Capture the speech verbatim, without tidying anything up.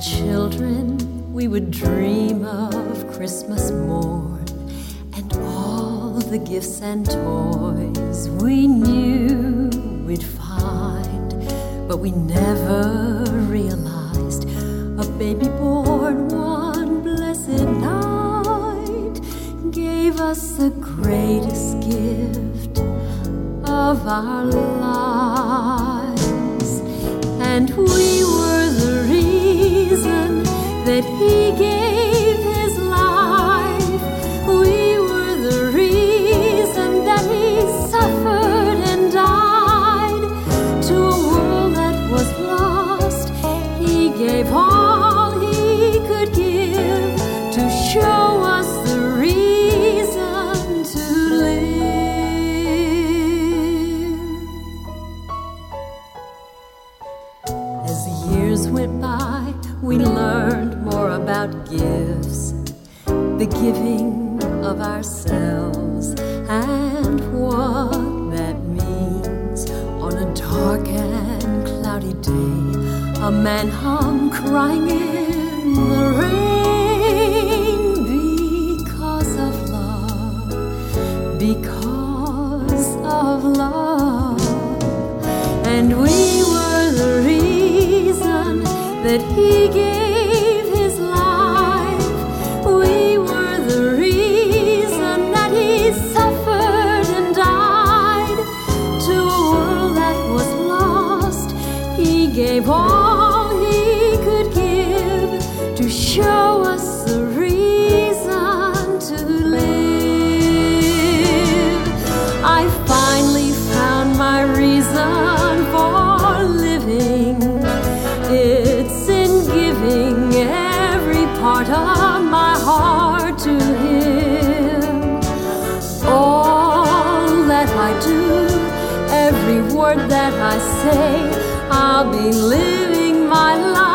children, we would dream of Christmas morn and all the gifts and toys we knew we'd find. But we never realized a baby born one blessed night gave us the greatest gift of our lives. And we were the reason that he gave his life. We were the reason that he suffered and died. To a world that was lost, he gave all he could give to show us the reason to live. As the years went by, we learned more about gifts, the giving of ourselves, and what that means. On a dark and cloudy day, a man hung crying in the rain because of love, because of love. And we were the reason that he gave his life. We were the reason that he suffered and died. To a world that was lost, he gave all he could give to show us the reason to live. I finally found my reason for living. It's in giving every part of my heart to him. All that I do, every word that I say, I'll be living my life